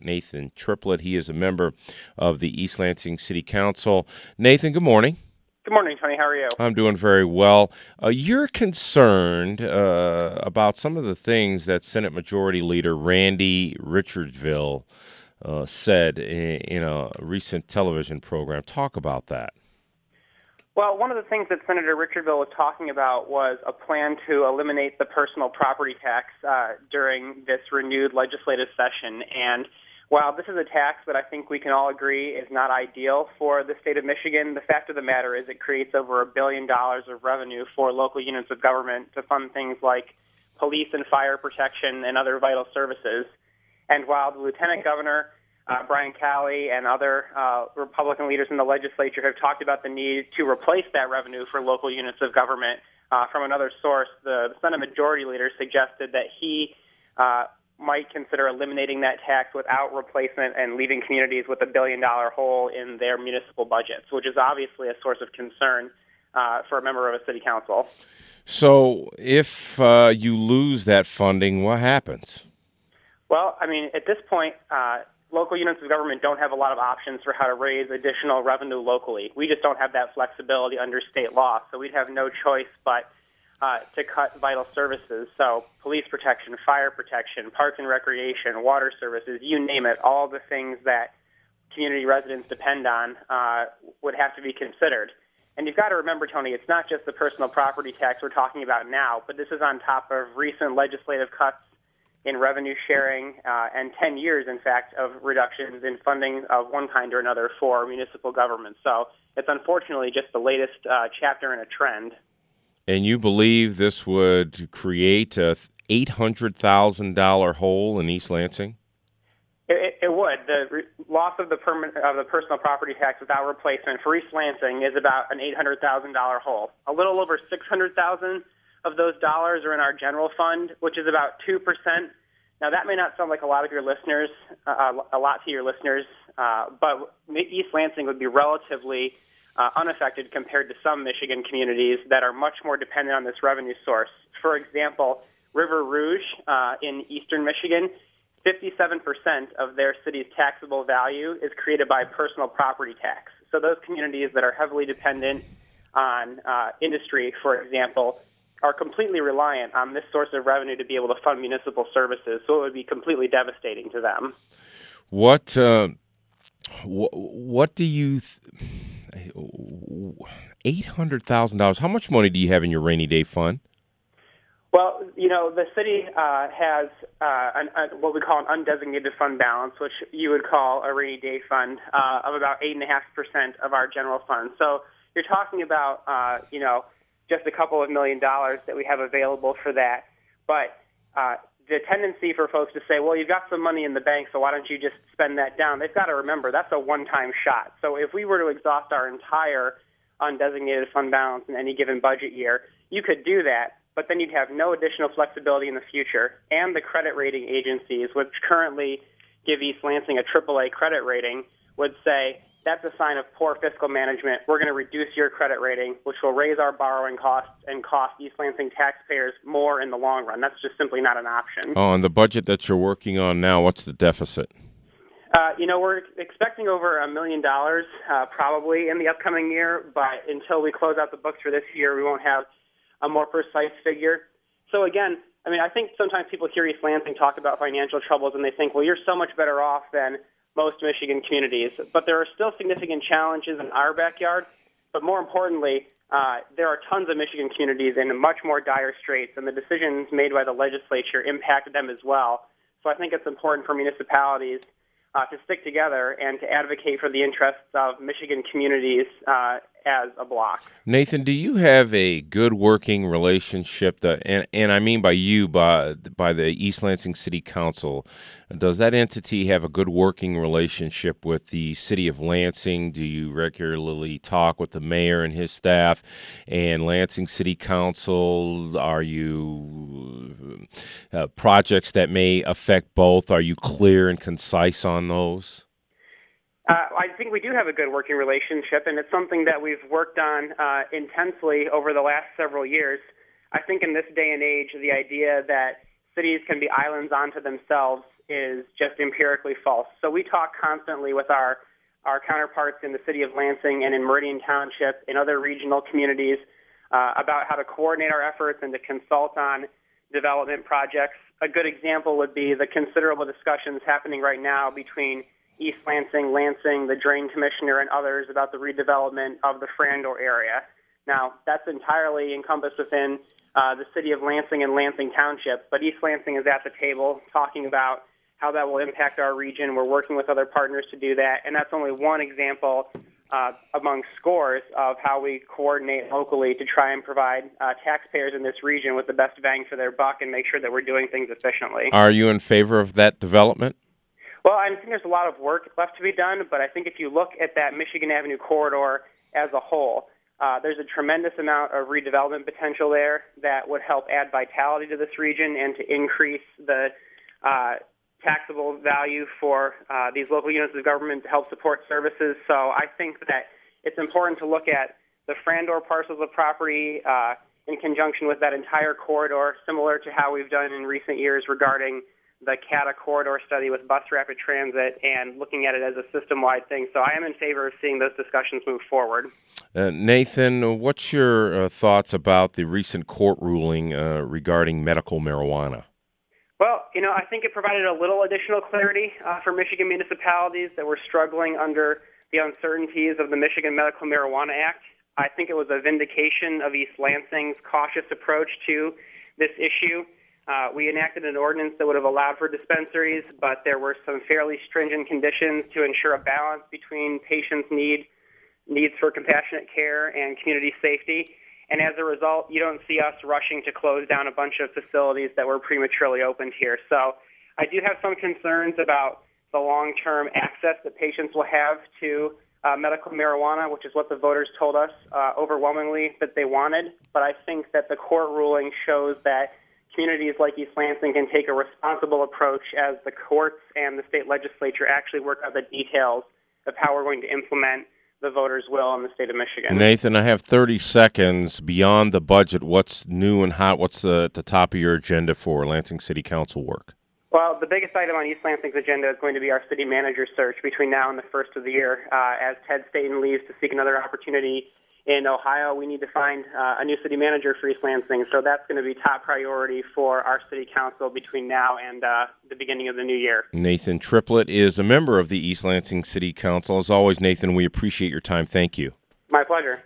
Nathan Triplett. He is a member of the East Lansing City Council. Nathan, good morning. Good morning, Tony. How are you? I'm doing very well. You're concerned about some of the things that Senate Majority Leader Randy Richardsville said in a recent television program. Talk about that. Well, one of the things that Senator Richardsville was talking about was a plan to eliminate the personal property tax during this renewed legislative session. And while this is a tax that I think we can all agree is not ideal for the state of Michigan, the fact of the matter is it creates over $1 billion of revenue for local units of government to fund things like police and fire protection and other vital services. And while the lieutenant governor, Brian Calley, and other Republican leaders in the legislature have talked about the need to replace that revenue for local units of government from another source, the Senate Majority Leader suggested that he might consider eliminating that tax without replacement and leaving communities with $1 billion hole in their municipal budgets, which is obviously a source of concern for a member of a city council. So if you lose that funding, what happens? Well, I mean, at this point, local units of government don't have a lot of options for how to raise additional revenue locally. We just don't have that flexibility under state law, so we'd have no choice but to cut vital services. So police protection, fire protection, parks and recreation, water services, you name it, all the things that community residents depend on would have to be considered. And you've got to remember, Tony, it's not just the personal property tax we're talking about now, but this is on top of recent legislative cuts in revenue sharing and 10 years, in fact, of reductions in funding of one kind or another for municipal government. So it's unfortunately just the latest chapter in a trend. And you believe this would create a $800,000 hole in East Lansing? It would. The loss of the personal property tax without replacement for East Lansing is about an $800,000 hole. A little over $600,000 of those dollars are in our general fund, which is about 2%. Now, that may not sound like a lot to your listeners, but East Lansing would be relatively unaffected compared to some Michigan communities that are much more dependent on this revenue source. For example, River Rouge in eastern Michigan, 57% of their city's taxable value is created by personal property tax. So those communities that are heavily dependent on industry, for example, are completely reliant on this source of revenue to be able to fund municipal services. So it would be completely devastating to them. What do you $800,000? How much money do you have in your rainy day fund? Well, you know, the city has what we call an undesignated fund balance, which you would call a rainy day fund of about 8.5% of our general fund. So you're talking about, just a couple of $1 million that we have available for that. But the tendency for folks to say, well, you've got some money in the bank, so why don't you just spend that down? They've got to remember that's a one-time shot. So if we were to exhaust our entire undesignated fund balance in any given budget year, you could do that, but then you'd have no additional flexibility in the future. And the credit rating agencies, which currently give East Lansing a AAA credit rating, would say, that's a sign of poor fiscal management. We're going to reduce your credit rating, which will raise our borrowing costs and cost East Lansing taxpayers more in the long run. That's just simply not an option. Oh, and the budget that you're working on now, what's the deficit? We're expecting over $1 million probably in the upcoming year, but until we close out the books for this year, we won't have a more precise figure. So again, I mean, I think sometimes people hear East Lansing talk about financial troubles and they think, well, you're so much better off than most Michigan communities. But there are still significant challenges in our backyard. But more importantly, there are tons of Michigan communities in much more dire straits, and the decisions made by the legislature impacted them as well. So I think it's important for municipalities to stick together and to advocate for the interests of Michigan communities as a block. Nathan, do you have a good working relationship, and I mean by you, by the East Lansing City Council? Does that entity have a good working relationship with the City of Lansing? Do you regularly talk with the mayor and his staff and Lansing City Council? Are you projects that may affect both? Are you clear and concise on those? I think we do have a good working relationship, and it's something that we've worked on intensely over the last several years. I think in this day and age, the idea that cities can be islands unto themselves is just empirically false. So we talk constantly with our counterparts in the city of Lansing and in Meridian Township and other regional communities about how to coordinate our efforts and to consult on development projects. A good example would be the considerable discussions happening right now between East Lansing, Lansing, the Drain Commissioner, and others about the redevelopment of the Frandor area. Now, that's entirely encompassed within the city of Lansing and Lansing Township, but East Lansing is at the table talking about how that will impact our region. We're working with other partners to do that, and that's only one example among scores of how we coordinate locally to try and provide taxpayers in this region with the best bang for their buck and make sure that we're doing things efficiently. Are you in favor of that development? Well, I think there's a lot of work left to be done, but I think if you look at that Michigan Avenue corridor as a whole, there's a tremendous amount of redevelopment potential there that would help add vitality to this region and to increase the taxable value for these local units of government to help support services. So I think that it's important to look at the Frandor parcels of property in conjunction with that entire corridor, similar to how we've done in recent years regarding the CATA corridor study with bus rapid transit and looking at it as a system-wide thing. So I am in favor of seeing those discussions move forward. Nathan, what's your thoughts about the recent court ruling regarding medical marijuana? Well, I think it provided a little additional clarity for Michigan municipalities that were struggling under the uncertainties of the Michigan Medical Marijuana Act. I think it was a vindication of East Lansing's cautious approach to this issue. We enacted an ordinance that would have allowed for dispensaries, but there were some fairly stringent conditions to ensure a balance between patients' needs for compassionate care and community safety. And as a result, you don't see us rushing to close down a bunch of facilities that were prematurely opened here. So I do have some concerns about the long-term access that patients will have to medical marijuana, which is what the voters told us overwhelmingly that they wanted. But I think that the court ruling shows that communities like East Lansing can take a responsible approach as the courts and the state legislature actually work out the details of how we're going to implement the voters' will in the state of Michigan. Nathan, I have 30 seconds. Beyond the budget, what's new and hot? What's at the top of your agenda for Lansing City Council work? Well, the biggest item on East Lansing's agenda is going to be our city manager search between now and the first of the year. As Ted Staten leaves to seek another opportunity in Ohio, we need to find a new city manager for East Lansing. So that's going to be top priority for our city council between now and the beginning of the new year. Nathan Triplett is a member of the East Lansing City Council. As always, Nathan, we appreciate your time. Thank you. My pleasure.